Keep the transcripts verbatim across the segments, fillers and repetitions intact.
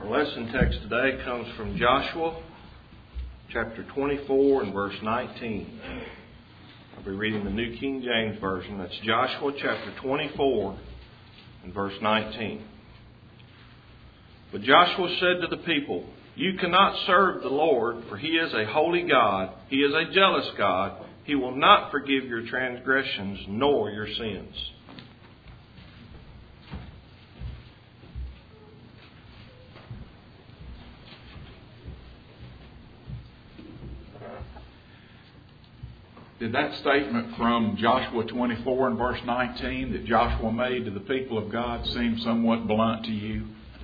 Our lesson text today comes from Joshua chapter twenty-four and verse nineteen. I'll be reading the New King James Version. That's Joshua chapter twenty-four and verse nineteen. But Joshua said to the people, "You cannot serve the Lord, for He is a holy God. He is a jealous God. He will not forgive your transgressions nor your sins." Did that statement from Joshua twenty-four and verse nineteen that Joshua made to the people of God seem somewhat blunt to you?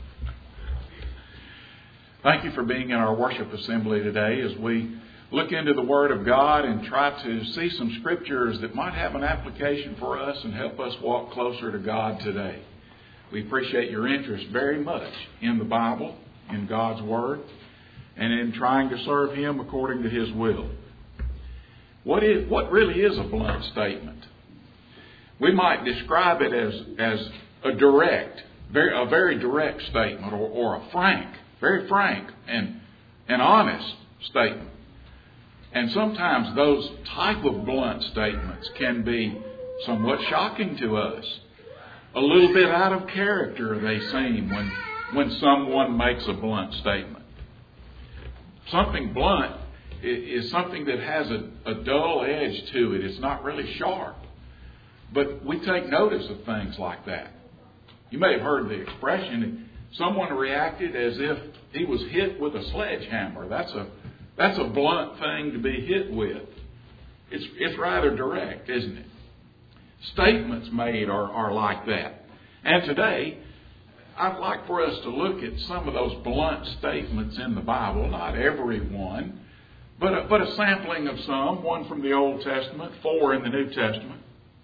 Thank you for being in our worship assembly today as we look into the Word of God and try to see some scriptures that might have an application for us and help us walk closer to God today. We appreciate your interest very much in the Bible, in God's Word, and in trying to serve Him according to His will. What is what really is a blunt statement? We might describe it as, as a direct, very, a very direct statement, or, or a frank, very frank and, and honest statement. And sometimes those type of blunt statements can be somewhat shocking to us. A little bit out of character they seem when, when someone makes a blunt statement. Something blunt is something that has a, a dull edge to it. It's not really sharp. But we take notice of things like that. You may have heard the expression, someone reacted as if he was hit with a sledgehammer. That's a that's a blunt thing to be hit with. It's it's rather direct, isn't it? Statements made are, are like that. And today, I'd like for us to look at some of those blunt statements in the Bible. Not every one, But a, but a sampling of some, one from the Old Testament, four in the New Testament.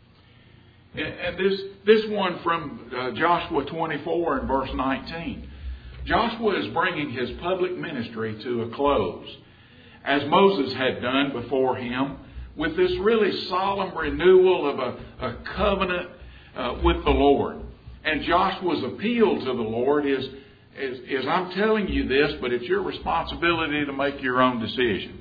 And, and this this one from uh, Joshua twenty-four and verse nineteen. Joshua is bringing his public ministry to a close, as Moses had done before him, with this really solemn renewal of a, a covenant uh, with the Lord. And Joshua's appeal to the Lord is, is, is, I'm telling you this, but it's your responsibility to make your own decision.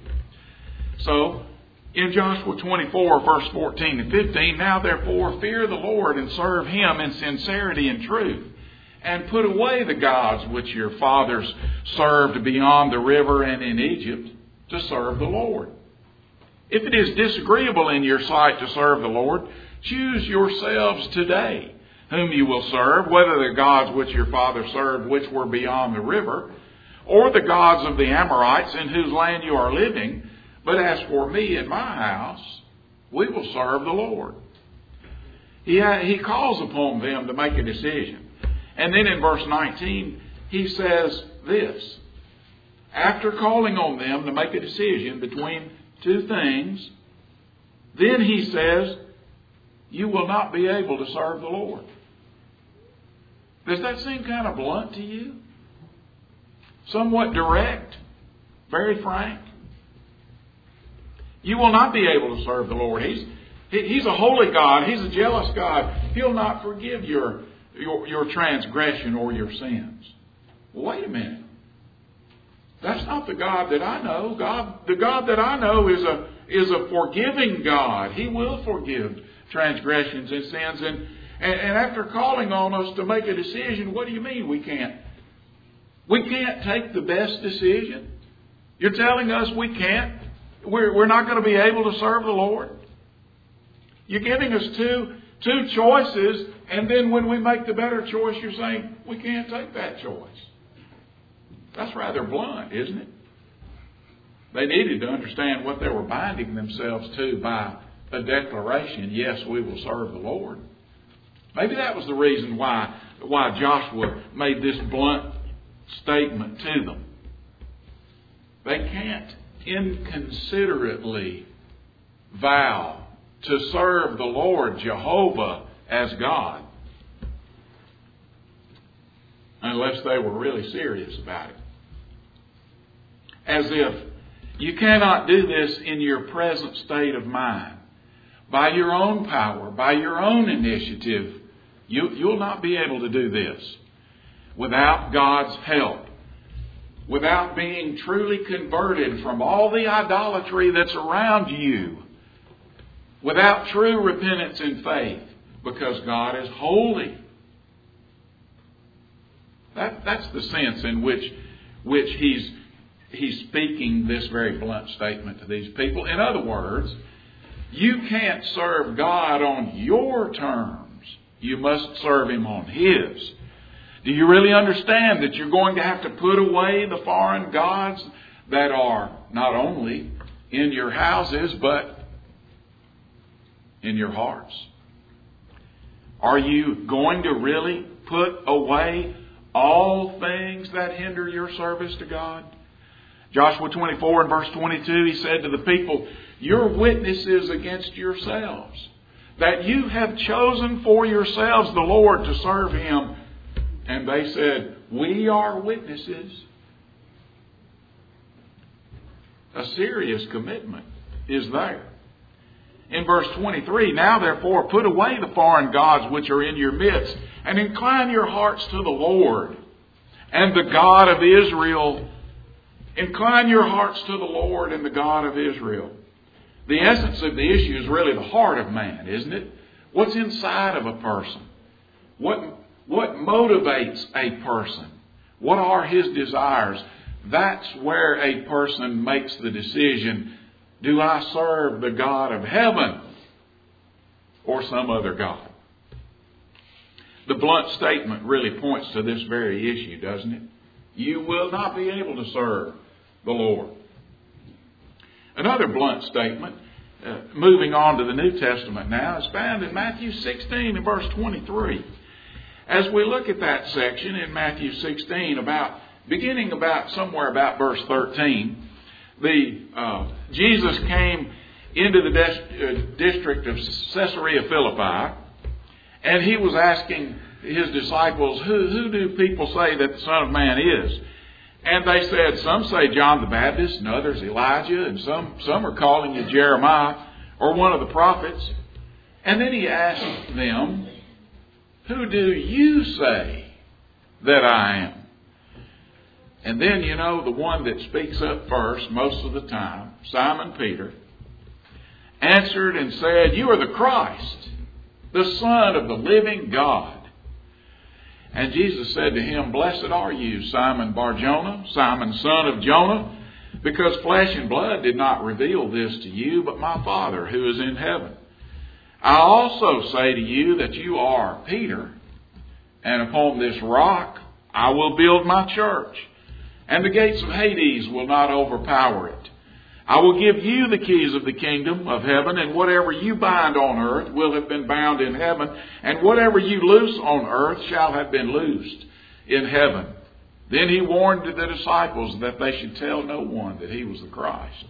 So, in Joshua twenty-four, verse fourteen and fifteen, "Now therefore fear the Lord and serve Him in sincerity and truth, and put away the gods which your fathers served beyond the river and in Egypt to serve the Lord. If it is disagreeable in your sight to serve the Lord, choose yourselves today whom you will serve, whether the gods which your fathers served which were beyond the river, or the gods of the Amorites in whose land you are living. But as for me and my house, we will serve the Lord." He, he calls upon them to make a decision. And then in verse nineteen, he says this. After calling on them to make a decision between two things, then he says, "You will not be able to serve the Lord." Does that seem kind of blunt to you? Somewhat direct? Very frank? You will not be able to serve the Lord. He's, he's a holy God. He's a jealous God. He'll not forgive your, your, your transgression or your sins. Well, wait a minute. That's not the God that I know. God, the God that I know is a, is a forgiving God. He will forgive transgressions and sins. And, and, and after calling on us to make a decision, what do you mean we can't? We can't take the best decision? You're telling us we can't? We're, we're not going to be able to serve the Lord? You're giving us two, two choices, and then when we make the better choice, you're saying we can't take that choice. That's rather blunt, isn't it? They needed to understand what they were binding themselves to by a declaration, yes, we will serve the Lord. Maybe that was the reason why, why Joshua made this blunt statement to them. They can't inconsiderately vow to serve the Lord Jehovah as God unless they were really serious about it. As if you cannot do this in your present state of mind. By your own power, by your own initiative, you, you'll not be able to do this without God's help. without being truly converted from all the idolatry that's around you, without true repentance and faith, because God is holy. That, that's the sense in which, which he's, he's speaking this very blunt statement to these people. In other words, you can't serve God on your terms. You must serve Him on His. Do you really understand that you're going to have to put away the foreign gods that are not only in your houses, but in your hearts? Are you going to really put away all things that hinder your service to God? Joshua twenty-four and verse twenty-two, he said to the people, "You're witnesses against yourselves, that you have chosen for yourselves the Lord to serve Him." And they said, "We are witnesses." A serious commitment is there. In verse twenty-three, "Now therefore put away the foreign gods which are in your midst, and incline your hearts to the Lord and the God of Israel." Incline your hearts to the Lord and the God of Israel. The essence of the issue is really the heart of man, isn't it? What's inside of a person? What, what motivates a person? What are his desires? That's where a person makes the decision, do I serve the God of heaven or some other God? The blunt statement really points to this very issue, doesn't it? You will not be able to serve the Lord. Another blunt statement, uh, moving on to the New Testament now, is found in Matthew sixteen and verse twenty-three. As we look at that section in Matthew sixteen, about beginning about somewhere about verse thirteen, the uh, Jesus came into the des- uh, district of Caesarea Philippi, and he was asking his disciples, who, who do people say that the Son of Man is? And they said, some say John the Baptist, and others Elijah, and some, some are calling you Jeremiah or one of the prophets. And then he asked them, who do you say that I am? And then, you know, the one that speaks up first most of the time, Simon Peter, answered and said, "You are the Christ, the Son of the living God." And Jesus said to him, "Blessed are you, Simon Bar-Jonah, Simon son of Jonah, because flesh and blood did not reveal this to you, but my Father who is in heaven. I also say to you that you are Peter, and upon this rock I will build my church, and the gates of Hades will not overpower it. I will give you the keys of the kingdom of heaven, and whatever you bind on earth will have been bound in heaven, and whatever you loose on earth shall have been loosed in heaven." Then he warned the disciples that they should tell no one that he was the Christ.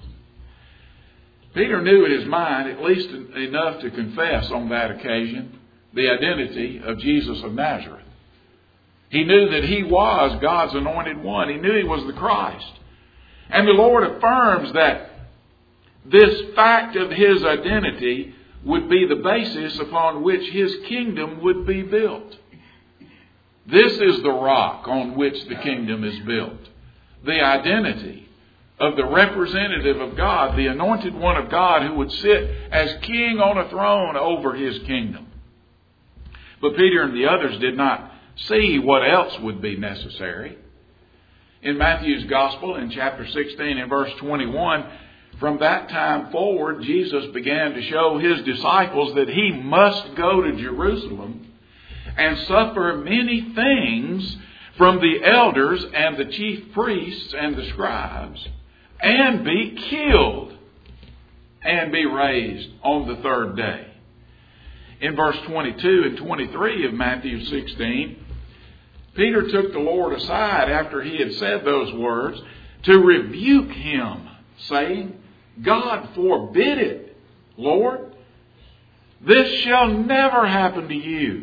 Peter knew in his mind at least enough to confess on that occasion the identity of Jesus of Nazareth. He knew that he was God's anointed one. He knew he was the Christ. And the Lord affirms that this fact of his identity would be the basis upon which his kingdom would be built. This is the rock on which the kingdom is built. The identity of the representative of God, the anointed one of God who would sit as king on a throne over his kingdom. But Peter and the others did not see what else would be necessary. In Matthew's Gospel, in chapter sixteen and verse twenty-one, from that time forward, Jesus began to show his disciples that he must go to Jerusalem and suffer many things from the elders and the chief priests and the scribes, and be killed and be raised on the third day. In verse twenty-two and twenty-three of Matthew sixteen, Peter took the Lord aside after he had said those words to rebuke him, saying, "God forbid it, Lord. This shall never happen to you."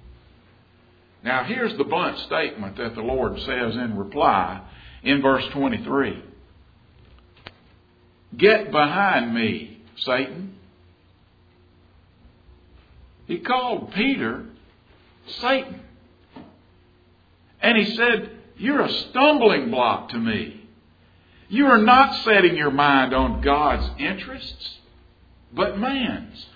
Now here's the blunt statement that the Lord says in reply in verse twenty-three. "Get behind me, Satan." He called Peter Satan. And he said, you're a stumbling block to me. You are not setting your mind on God's interests, but man's.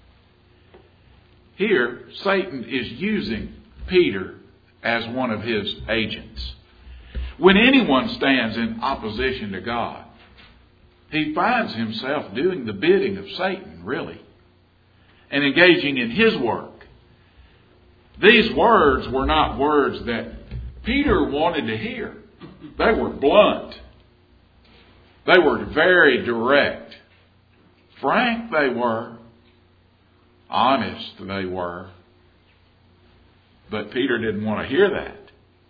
Here, Satan is using Peter as one of his agents. When anyone stands in opposition to God, he finds himself doing the bidding of Satan, really, and engaging in his work. These words were not words that Peter wanted to hear. They were blunt. They were very direct. Frank they were. Honest they were. But Peter didn't want to hear that.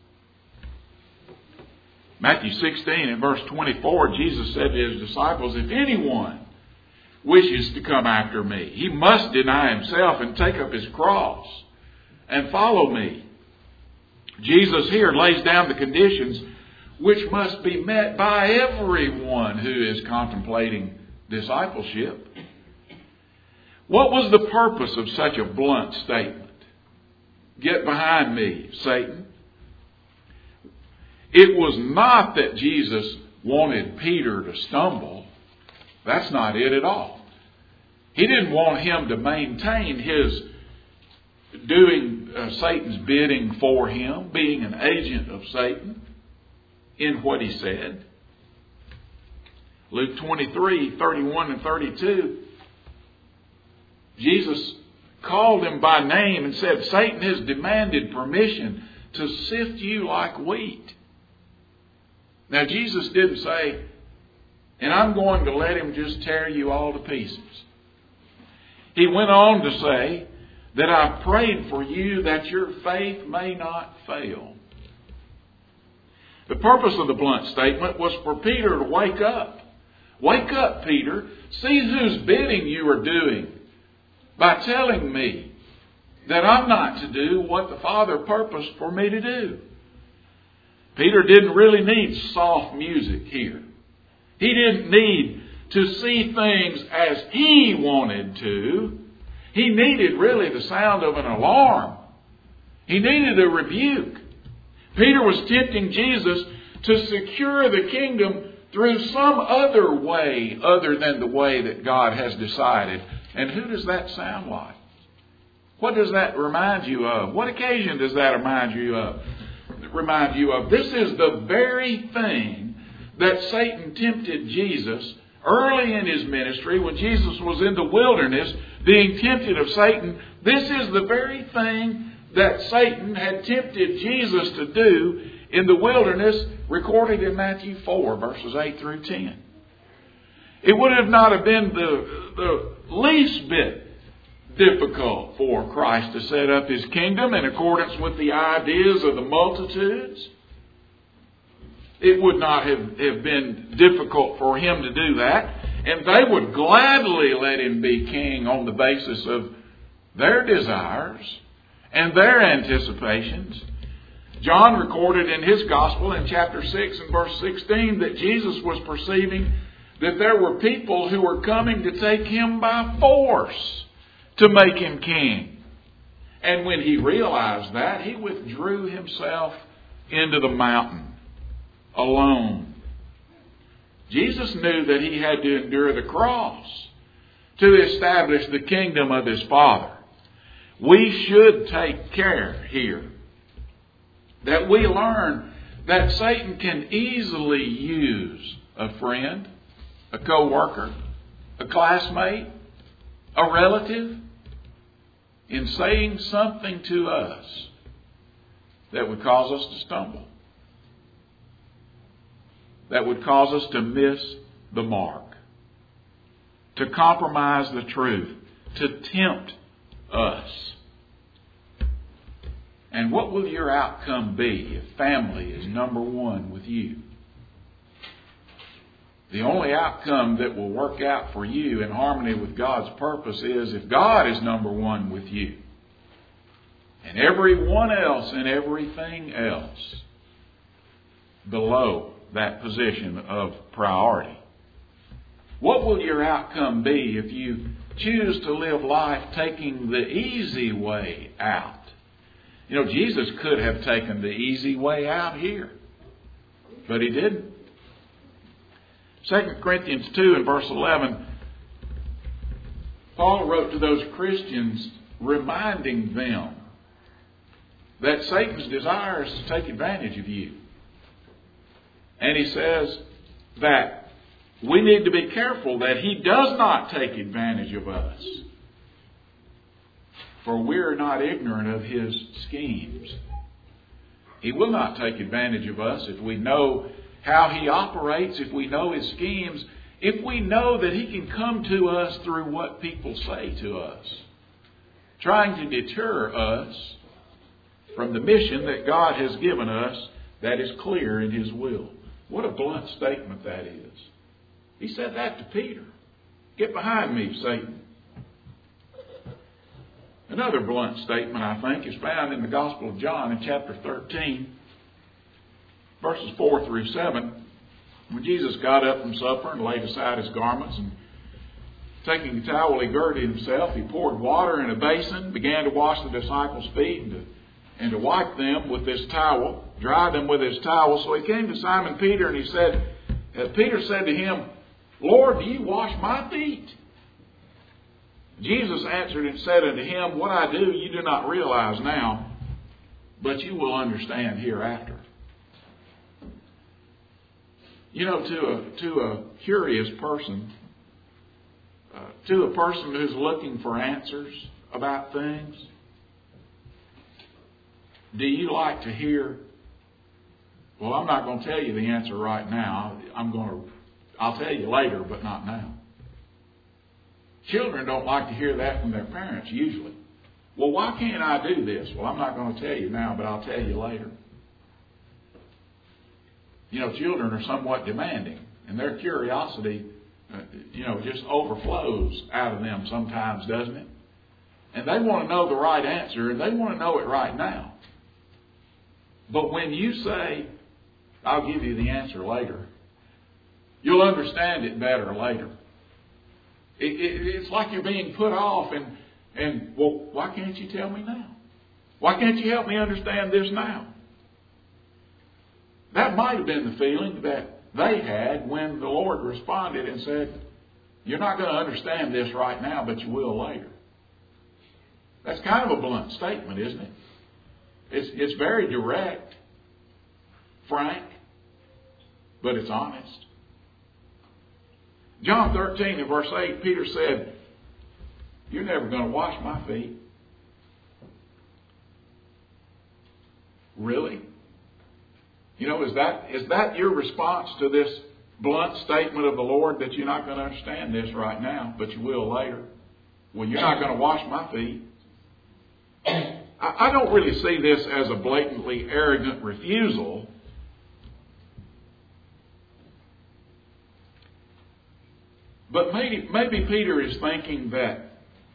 Matthew sixteen and verse twenty-four, Jesus said to his disciples, if anyone wishes to come after me, he must deny himself and take up his cross and follow me. Jesus here lays down the conditions which must be met by everyone who is contemplating discipleship. What was the purpose of such a blunt statement? Get behind me, Satan. It was not that Jesus wanted Peter to stumble. That's not it at all. He didn't want him to maintain his doing uh, Satan's bidding for him, being an agent of Satan in what he said. Luke twenty-three, thirty-one and thirty-two, Jesus called him by name and said, Satan has demanded permission to sift you like wheat. Now Jesus didn't say, and I'm going to let him just tear you all to pieces. He went on to say that I prayed for you that your faith may not fail. The purpose of the blunt statement was for Peter to wake up. Wake up, Peter. See whose bidding you are doing by telling me that I'm not to do what the Father purposed for me to do. Peter didn't really need soft music here. He didn't need to see things as he wanted to. He needed really the sound of an alarm. He needed a rebuke. Peter was tempting Jesus to secure the kingdom through some other way other than the way that God has decided. And who does that sound like? What does that remind you of? What occasion does that remind you of? Remind you of? This is the very thing that Satan tempted Jesus early in his ministry when Jesus was in the wilderness being tempted of Satan. This is the very thing that Satan had tempted Jesus to do in the wilderness, recorded in Matthew four, verses eight through ten. It would have not have been the, the least bit difficult for Christ to set up his kingdom in accordance with the ideas of the multitudes. It would not have, have been difficult for him to do that. And they would gladly let him be king on the basis of their desires and their anticipations. John recorded in his gospel in chapter six and verse sixteen that Jesus was perceiving that there were people who were coming to take him by force to make him king. And when he realized that, he withdrew himself into the mountain alone. Jesus knew that he had to endure the cross to establish the kingdom of his Father. We should take care here that we learn that Satan can easily use a friend, a co-worker, a classmate, a relative, in saying something to us that would cause us to stumble, that would cause us to miss the mark, to compromise the truth, to tempt us. And what will your outcome be if family is number one with you? The only outcome that will work out for you in harmony with God's purpose is if God is number one with you. And everyone else and everything else below that position of priority. What will your outcome be if you choose to live life taking the easy way out You know, Jesus could have taken the easy way out here, but He didn't. Second Corinthians two and verse eleven, Paul wrote to those Christians reminding them that Satan's desire is to take advantage of you. And he says that we need to be careful that he does not take advantage of us. For we are not ignorant of his schemes. He will not take advantage of us if we know how he operates, if we know his schemes, if we know that he can come to us through what people say to us, trying to deter us from the mission that God has given us that is clear in his will. What a blunt statement that is. He said that to Peter. Get behind me, Satan. Another blunt statement, I think, is found in the Gospel of John in chapter thirteen, verses four through seven. When Jesus got up from supper and laid aside his garments, and taking a towel, he girded himself, he poured water in a basin, began to wash the disciples' feet and to, and to wipe them with this towel, dry them with his towel. So he came to Simon Peter and he said, uh, Peter said to him, Lord, do you wash my feet? Jesus answered and said unto him, what I do you do not realize now, but you will understand hereafter. You know, to a, to a curious person, uh, to a person who's looking for answers about things, do you like to hear, well, I'm not going to tell you the answer right now. I'm going to, I'll tell you later, but not now. Children don't like to hear that from their parents usually. Well, why can't I do this? Well, I'm not going to tell you now, but I'll tell you later. You know, children are somewhat demanding, and their curiosity, uh, you know, just overflows out of them sometimes, doesn't it? And they want to know the right answer, and they want to know it right now. But when you say, I'll give you the answer later, you'll understand it better later. It, it, it's like you're being put off, and, and, well, why can't you tell me now? Why can't you help me understand this now? That might have been the feeling that they had when the Lord responded and said, you're not going to understand this right now, but you will later. That's kind of a blunt statement, isn't it? It's, it's very direct, frank, but it's honest. John thirteen and verse eight, Peter said, you're never going to wash my feet. Really? You know, is that is that your response to this blunt statement of the Lord that you're not going to understand this right now, but you will later? Well, you're not going to wash my feet. I don't really see this as a blatantly arrogant refusal. But maybe, maybe Peter is thinking that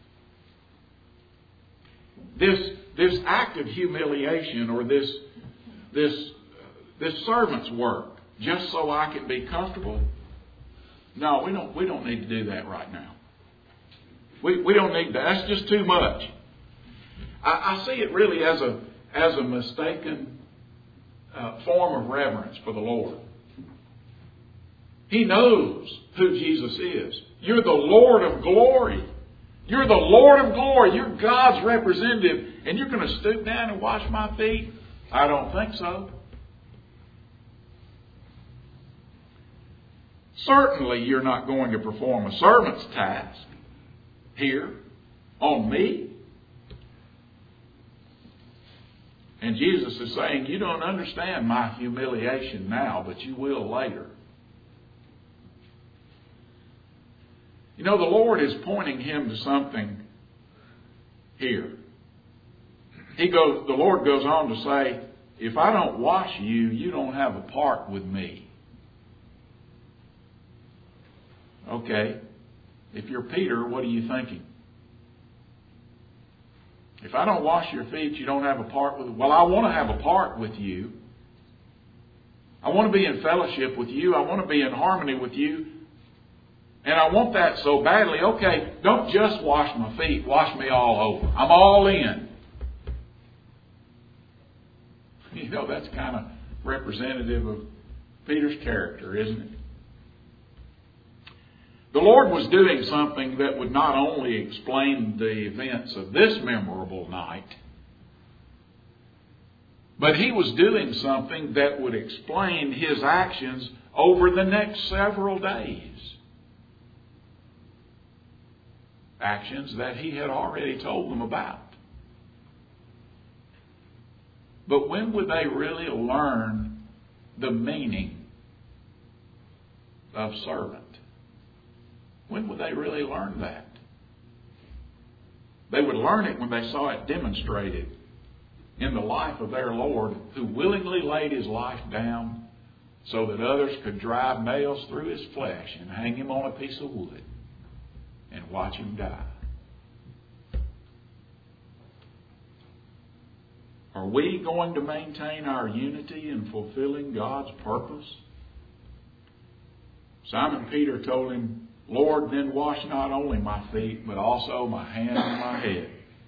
this, this act of humiliation or this, this, this servant's work, just so I can be comfortable, no, we don't, we don't need to do that right now. We, we don't need that. That's just too much. I, I see it really as a, as a mistaken uh, form of reverence for the Lord. He knows who Jesus is. You're the Lord of glory. You're the Lord of glory. You're God's representative. And you're going to stoop down and wash my feet? I don't think so. Certainly you're not going to perform a servant's task here on me. And Jesus is saying, you don't understand my humiliation now, but you will later. You know, the Lord is pointing him to something here. He goes, the Lord goes on to say, if I don't wash you, you don't have a part with me. Okay. If you're Peter, what are you thinking? If I don't wash your feet, you don't have a part with me. Well, I want to have a part with you. I want to be in fellowship with you. I want to be in harmony with you. And I want that so badly. Okay, don't just wash my feet. Wash me all over. I'm all in. You know, that's kind of representative of Peter's character, isn't it? The Lord was doing something that would not only explain the events of this memorable night, but He was doing something that would explain His actions over the next several days. Actions that He had already told them about. But when would they really learn the meaning of servant? When would they really learn that? They would learn it when they saw it demonstrated in the life of their Lord, who willingly laid His life down so that others could drive nails through His flesh and hang Him on a piece of wood and watch Him die. Are we going to maintain our unity in fulfilling God's purpose? Simon Peter told Him, Lord, then wash not only my feet, but also my hands and my head.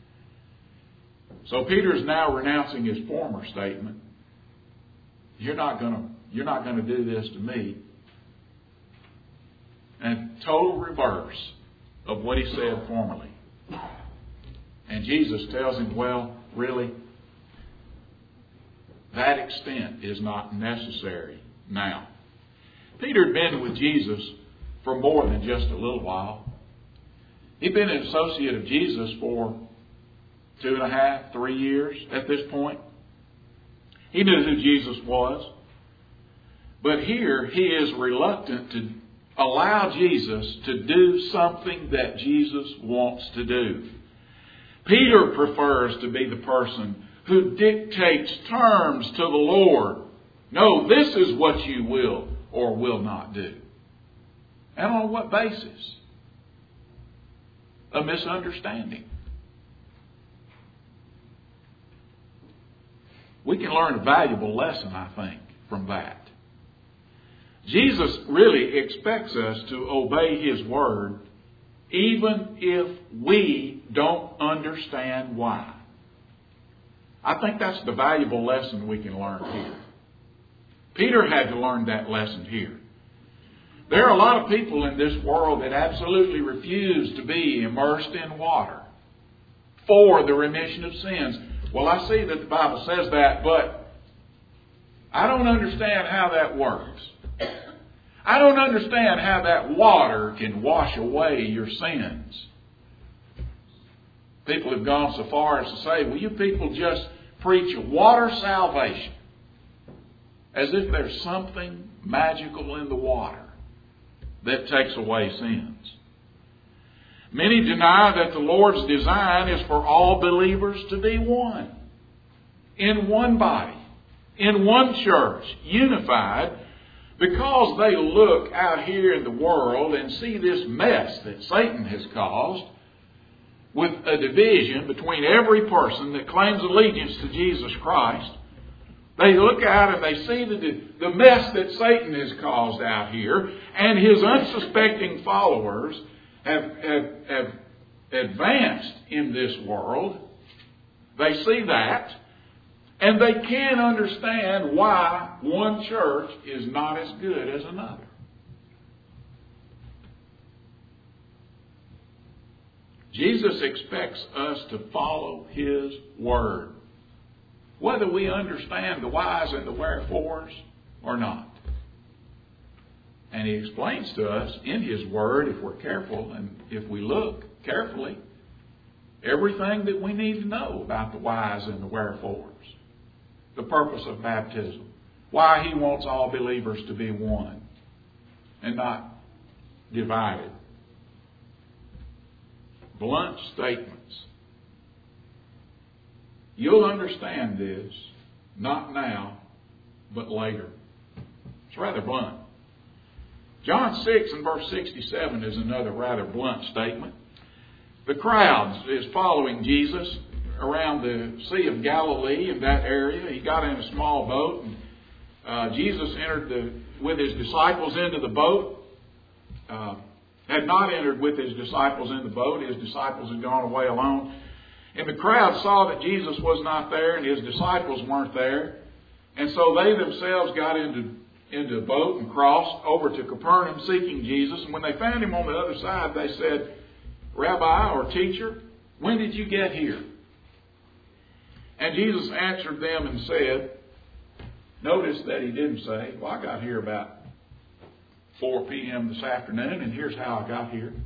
So Peter is now renouncing his former statement. You're not going to, you're not going to do this to me. And total reverse of what he said formerly. And Jesus tells him, well, really, that extent is not necessary now. Peter had been with Jesus for more than just a little while. He'd been an associate of Jesus for two and a half, three years at this point. He knew who Jesus was. But here he is reluctant to allow Jesus to do something that Jesus wants to do. Peter prefers to be the person who dictates terms to the Lord. No, this is what you will or will not do. And on what basis? A misunderstanding. We can learn a valuable lesson, I think, from that. Jesus really expects us to obey His word even if we don't understand why. I think that's the valuable lesson we can learn here. Peter had to learn that lesson here. There are a lot of people in this world that absolutely refuse to be immersed in water for the remission of sins. Well, I see that the Bible says that, but I don't understand how that works. I don't understand how that water can wash away your sins. People have gone so far as to say, well, you people just preach water salvation. As if there's something magical in the water that takes away sins. Many deny that the Lord's design is for all believers to be one. In one body. In one church. Unified. Because they look out here in the world and see this mess that Satan has caused with a division between every person that claims allegiance to Jesus Christ. They look out and they see the, the mess that Satan has caused out here, and his unsuspecting followers have, have, have advanced in this world. They see that, and they can't understand why one church is not as good as another. Jesus expects us to follow His word, whether we understand the whys and the wherefores or not. And He explains to us in His word, if we're careful and if we look carefully, everything that we need to know about the whys and the wherefores. The purpose of baptism. Why He wants all believers to be one and not divided. Blunt statements. You'll understand this, not now, but later. It's rather blunt. John six and verse sixty-seven is another rather blunt statement. The crowd is following Jesus around the Sea of Galilee in that area. He got in a small boat, and uh, Jesus entered the, with His disciples into the boat. Uh, had not entered with His disciples in the boat. His disciples had gone away alone. And the crowd saw that Jesus was not there and His disciples weren't there. And so they themselves got into, into a boat and crossed over to Capernaum seeking Jesus. And when they found him on the other side, they said, Rabbi or teacher, when did you get here? And Jesus answered them and said, notice that he didn't say, well, I got here about four p.m. this afternoon, and here's how I got here.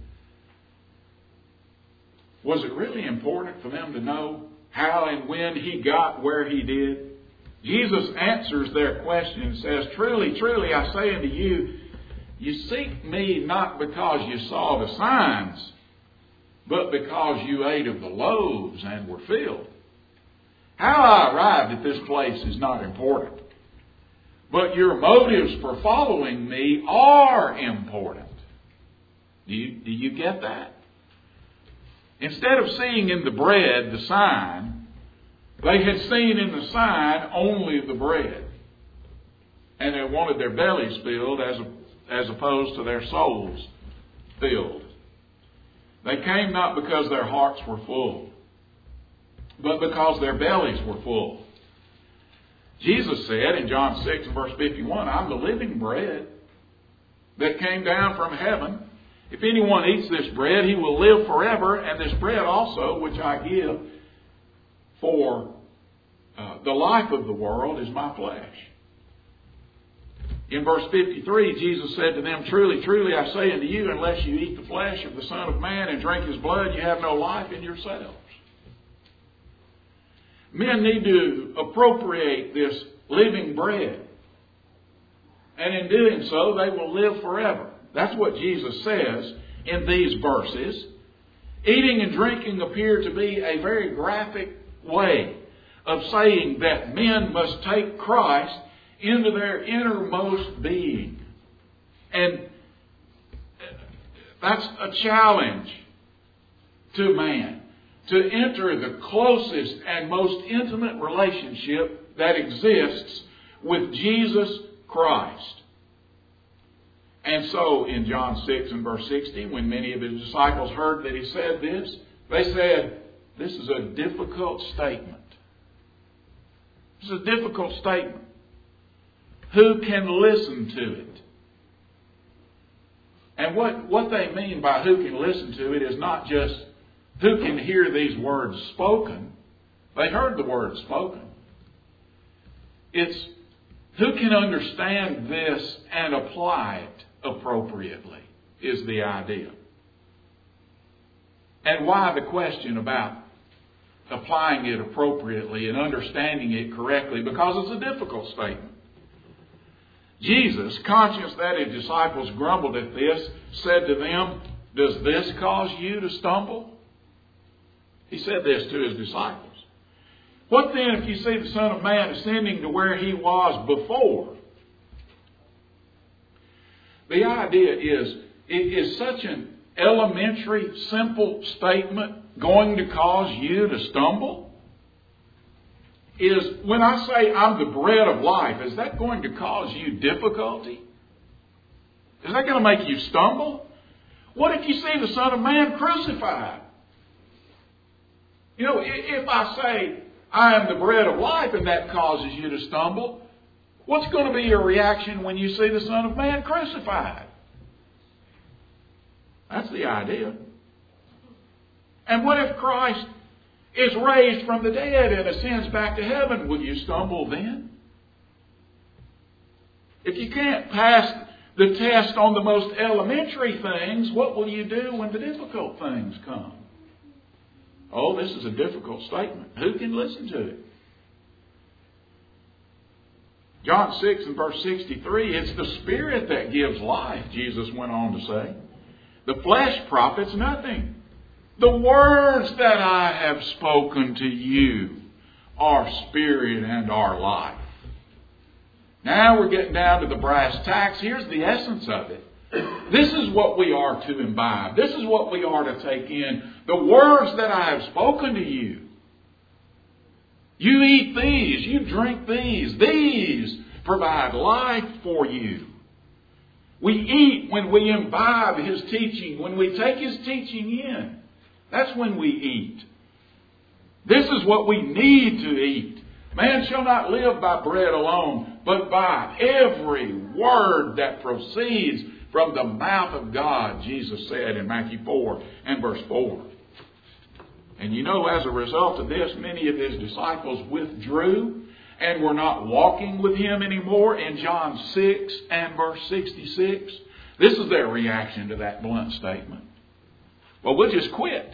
Was it really important for them to know how and when he got where he did? Jesus answers their question and says, truly, truly, I say unto you, you seek me not because you saw the signs, but because you ate of the loaves and were filled. How I arrived at this place is not important, but your motives for following me are important. Do you, do you get that? Instead of seeing in the bread the sign, they had seen in the sign only the bread. And they wanted their bellies filled as, as opposed to their souls filled. They came not because their hearts were full, but because their bellies were full. Jesus said in John six and verse fifty-one, I'm the living bread that came down from heaven. If anyone eats this bread, he will live forever. And this bread also, which I give for uh, the life of the world, is my flesh. In verse fifty-three, Jesus said to them, truly, truly, I say unto you, unless you eat the flesh of the Son of Man and drink his blood, you have no life in yourselves. Men need to appropriate this living bread. And in doing so, they will live forever. That's what Jesus says in these verses. Eating and drinking appear to be a very graphic way of saying that men must take Christ into their innermost being. And that's a challenge to man, to enter the closest and most intimate relationship that exists with Jesus Christ. And so in John six and verse sixty, when many of his disciples heard that he said this, they said, this is a difficult statement. This is a difficult statement. Who can listen to it? And what, what they mean by who can listen to it is not just who can hear these words spoken. They heard the words spoken. It's who can understand this and apply it appropriately is the idea. And why the question about applying it appropriately and understanding it correctly? Because it's a difficult statement. Jesus, conscious that his disciples grumbled at this, said to them, does this cause you to stumble? He said this to his disciples. What then if you see the Son of Man ascending to where he was before? The idea is, it is such an elementary, simple statement going to cause you to stumble? Is when I say I'm the bread of life, is that going to cause you difficulty? Is that going to make you stumble? What if you see the Son of Man crucified? You know, if I say I am the bread of life and that causes you to stumble, what's going to be your reaction when you see the Son of Man crucified? That's the idea. And what if Christ is raised from the dead and ascends back to heaven? Will you stumble then? If you can't pass the test on the most elementary things, what will you do when the difficult things come? Oh, this is a difficult statement. Who can listen to it? John six and verse sixty-three, it's the Spirit that gives life, Jesus went on to say. The flesh profits nothing. The words that I have spoken to you are spirit and are life. Now we're getting down to the brass tacks. Here's the essence of it. This is what we are to imbibe. This is what we are to take in. The words that I have spoken to you. You eat these. You drink these. These provide life for you. We eat when we imbibe His teaching. When we take His teaching in. That's when we eat. This is what we need to eat Man shall not live by bread alone, but by every word that proceeds from the mouth of God, Jesus said in Matthew four and verse four. And you know, as a result of this, many of His disciples withdrew and were not walking with Him anymore in John six and verse sixty-six. This is their reaction to that blunt statement. Well, we'll just quit.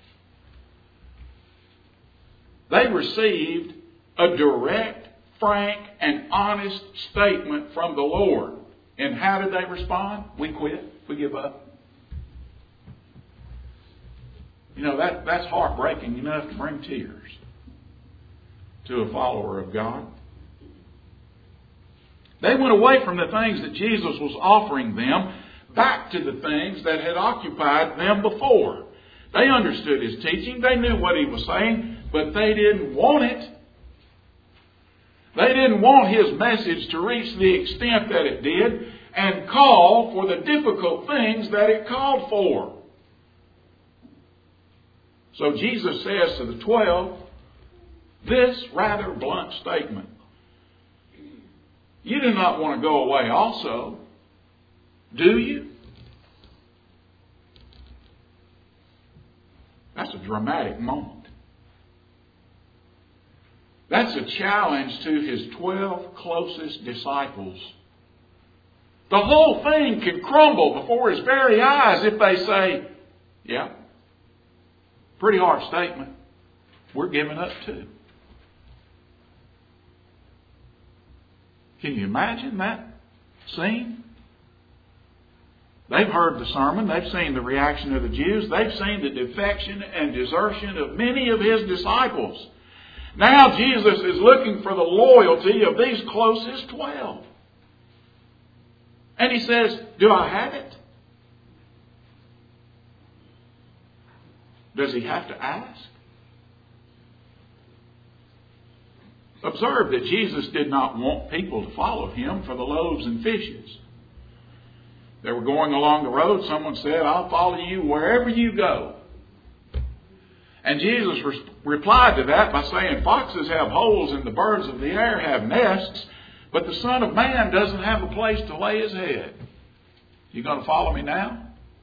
They received a direct, frank, and honest statement from the Lord. And how did they respond? We quit. We give up. You know, that, that's heartbreaking enough to bring tears to a follower of God. They went away from the things that Jesus was offering them back to the things that had occupied them before. They understood His teaching. They knew what He was saying, but they didn't want it. They didn't want His message to reach the extent that it did and call for the difficult things that it called for. So Jesus says to the twelve this rather blunt statement. You do not want to go away also, do you? That's a dramatic moment. That's a challenge to His twelve closest disciples. The whole thing can crumble before His very eyes if they say, yeah, pretty hard statement. We're giving up too. Can you imagine that scene? They've heard the sermon. They've seen the reaction of the Jews. They've seen the defection and desertion of many of His disciples. Now Jesus is looking for the loyalty of these closest twelve. And He says, do I have it? Does He have to ask? Observe that Jesus did not want people to follow Him for the loaves and fishes. They were going along the road. Someone said, I'll follow you wherever you go. And Jesus re- replied to that by saying, foxes have holes and the birds of the air have nests, but the Son of Man doesn't have a place to lay His head. You going to follow me now?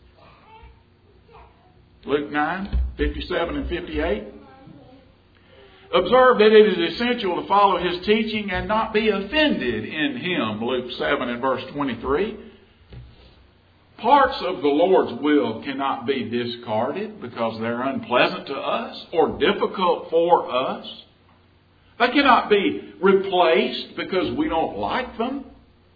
Luke nine, fifty-seven and fifty-eight. Observe that it is essential to follow His teaching and not be offended in Him. Luke seven and verse twenty-three. Parts of the Lord's will cannot be discarded because they're unpleasant to us or difficult for us. They cannot be replaced because we don't like them.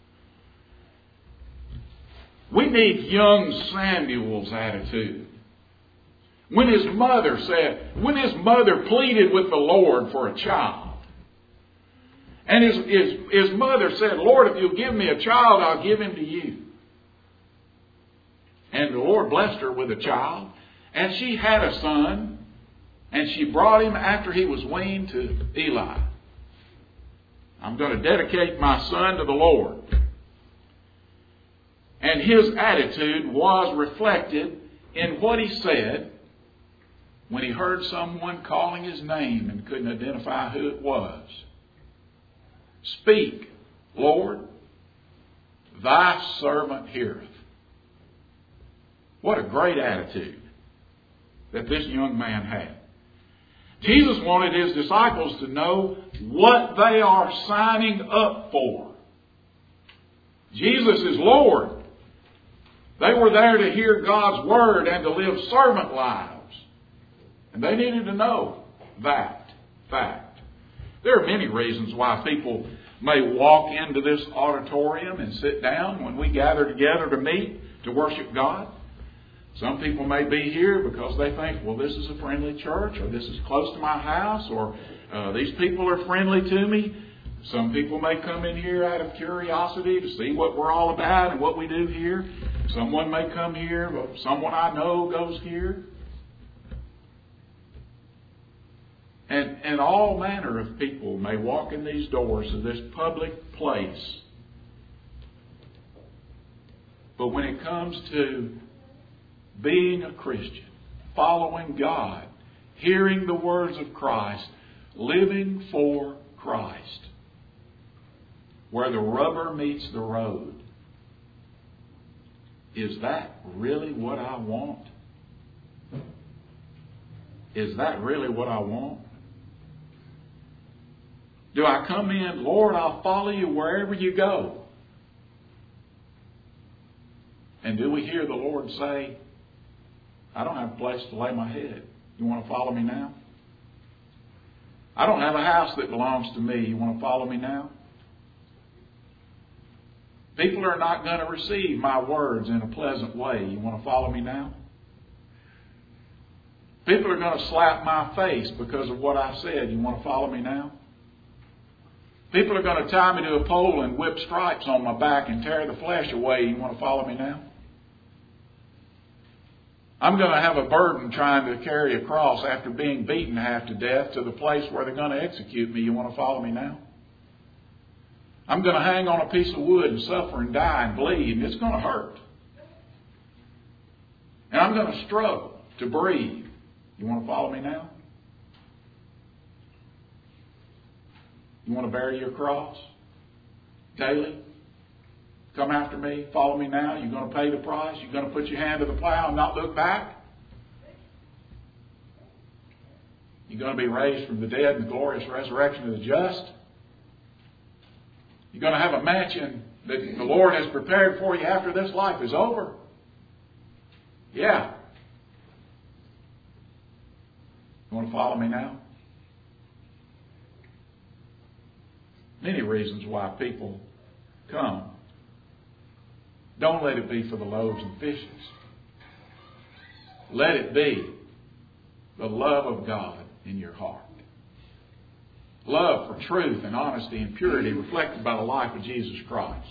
We need young Samuel's attitude. When his mother said, when his mother pleaded with the Lord for a child, and his, his, his mother said, Lord, if you'll give me a child, I'll give him to you. And the Lord blessed her with a child. And she had a son. And she brought him after he was weaned to Eli. I'm going to dedicate my son to the Lord. And his attitude was reflected in what he said when he heard someone calling his name and couldn't identify who it was. Speak, Lord, thy servant heareth. What a great attitude that this young man had. Jesus wanted His disciples to know what they are signing up for. Jesus is Lord. They were there to hear God's Word and to live servant lives. And they needed to know that fact. There are many reasons why people may walk into this auditorium and sit down when we gather together to meet, to worship God. Some people may be here because they think, well, this is a friendly church, or this is close to my house, or uh, these people are friendly to me. Some people may come in here out of curiosity to see what we're all about and what we do here. Someone may come here, but someone I know goes here. And, and all manner of people may walk in these doors of this public place. But when it comes to being a Christian, following God, hearing the words of Christ, living for Christ, where the rubber meets the road. Is that really what I want? Is that really what I want? Do I come in, Lord, I'll follow you wherever you go? And do we hear the Lord say, I don't have a place to lay my head. You want to follow me now? I don't have a house that belongs to me. You want to follow me now? People are not going to receive my words in a pleasant way. You want to follow me now? People are going to slap my face because of what I said. You want to follow me now? People are going to tie me to a pole and whip stripes on my back and tear the flesh away. You want to follow me now? I'm going to have a burden trying to carry a cross after being beaten half to death to the place where they're going to execute me. You want to follow me now? I'm going to hang on a piece of wood and suffer and die and bleed, and it's going to hurt. And I'm going to struggle to breathe. You want to follow me now? You want to bear your cross daily? Come after me, follow me now. You're going to pay the price. You're going to put your hand to the plow and not look back. You're going to be raised from the dead in the glorious resurrection of the just. You're going to have a mansion that the Lord has prepared for you after this life is over. Yeah. You want to follow me now? Many reasons why people come. Don't let it be for the loaves and fishes. Let it be the love of God in your heart. Love for truth and honesty and purity reflected by the life of Jesus Christ.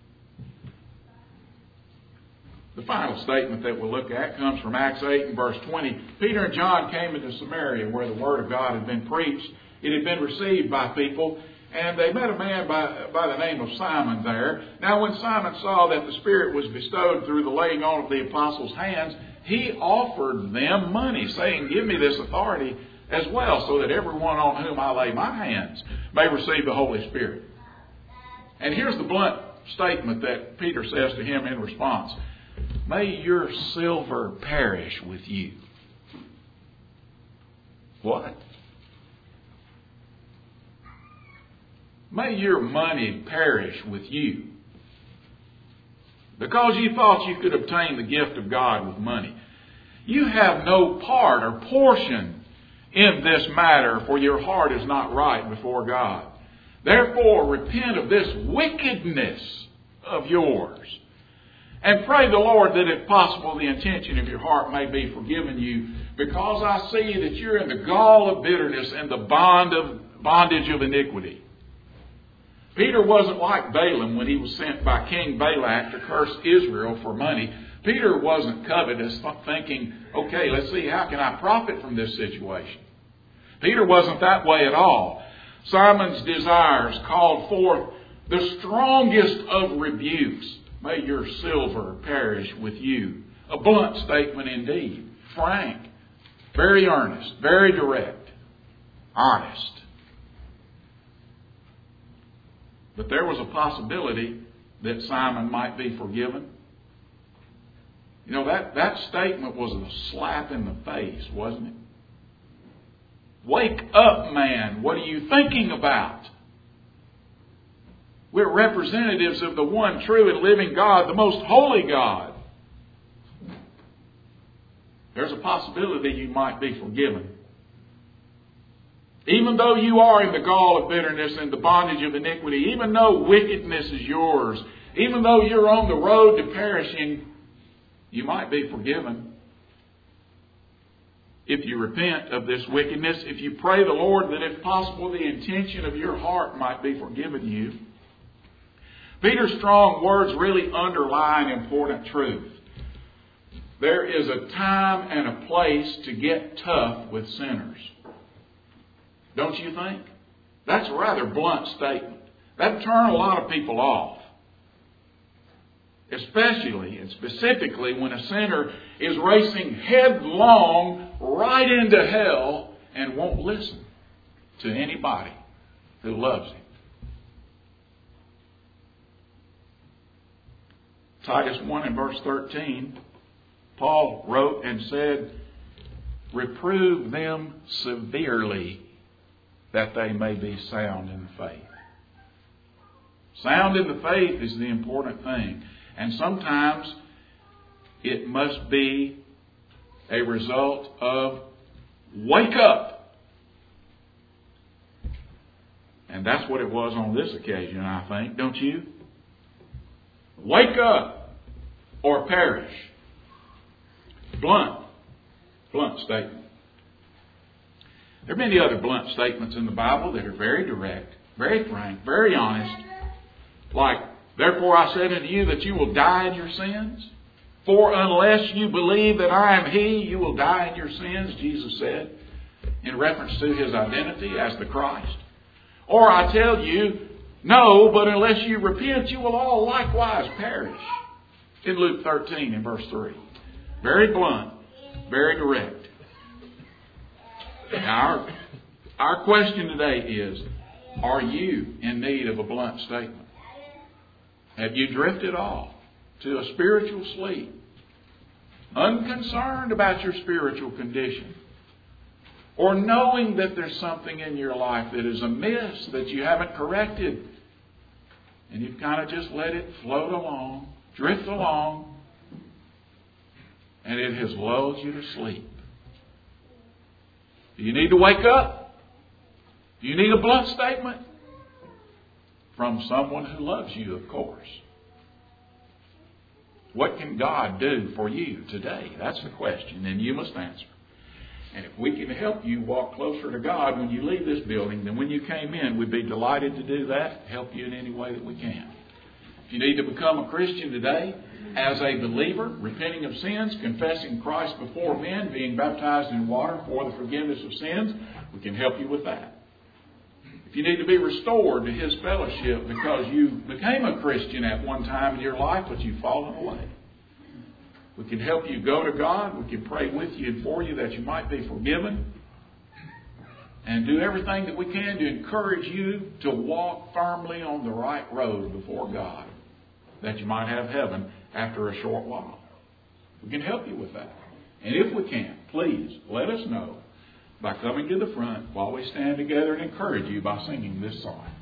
The final statement that we'll look at comes from Acts eight and verse twenty. Peter and John came into Samaria where the Word of God had been preached. It had been received by people. And they met a man by, by the name of Simon there. Now when Simon saw that the Spirit was bestowed through the laying on of the apostles' hands, he offered them money, saying, give me this authority as well, so that everyone on whom I lay my hands may receive the Holy Spirit. And here's the blunt statement that Peter says to him in response. May your silver perish with you. What? May your money perish with you. Because you thought you could obtain the gift of God with money. You have no part or portion in this matter, for your heart is not right before God. Therefore, repent of this wickedness of yours. And pray the Lord that if possible the intention of your heart may be forgiven you, because I see that you're in the gall of bitterness and the bond of bondage of iniquity. Peter wasn't like Balaam when he was sent by King Balak to curse Israel for money. Peter wasn't covetous, thinking, okay, let's see, how can I profit from this situation? Peter wasn't that way at all. Simon's desires called forth the strongest of rebukes. May your silver perish with you. A blunt statement indeed. Frank, very earnest, very direct, honest. But there was a possibility that Simon might be forgiven. You know, that, that statement was a slap in the face, wasn't it? Wake up, man. What are you thinking about? We're representatives of the one true and living God, the most holy God. There's a possibility you might be forgiven. Even though you are in the gall of bitterness and the bondage of iniquity, even though wickedness is yours, even though you're on the road to perishing, you might be forgiven. If you repent of this wickedness, if you pray the Lord that if possible the intention of your heart might be forgiven you. Peter's strong words really underline important truth. There is a time and a place to get tough with sinners. Don't you think? That's a rather blunt statement. That'd turn a lot of people off. Especially and specifically when a sinner is racing headlong right into hell and won't listen to anybody. who loves him. Titus one and verse thirteen, Paul wrote and said, reprove them severely that they may be sound in the faith. Sound in the faith is the important thing. And sometimes it must be a result of wake up. And that's what it was on this occasion, I think, don't you? Wake up or perish. Blunt. Blunt statement. There are many other blunt statements in the Bible that are very direct, very frank, very honest. Like, therefore I said unto you that you will die in your sins. For unless you believe that I am He, you will die in your sins, Jesus said, in reference to His identity as the Christ. Or I tell you, no, but unless you repent, you will all likewise perish. In Luke thirteen and verse three. Very blunt, very direct. Now, our, our question today is, are you in need of a blunt statement? Have you drifted off to a spiritual sleep, unconcerned about your spiritual condition, or knowing that there's something in your life that is amiss that you haven't corrected, and you've kind of just let it float along, drift along, and it has lulled you to sleep? Do you need to wake up? Do you need a blunt statement? From someone who loves you, of course. What can God do for you today? That's the question, and you must answer. And if we can help you walk closer to God when you leave this building than when you came in, we'd be delighted to do that, help you in any way that we can. If you need to become a Christian today, as a believer, repenting of sins, confessing Christ before men, being baptized in water for the forgiveness of sins, we can help you with that. If you need to be restored to His fellowship because you became a Christian at one time in your life, but you've fallen away, we can help you go to God. We can pray with you and for you that you might be forgiven, and do everything that we can to encourage you to walk firmly on the right road before God, that you might have heaven after a short while. We can help you with that. And if we can, please let us know by coming to the front while we stand together and encourage you by singing this song.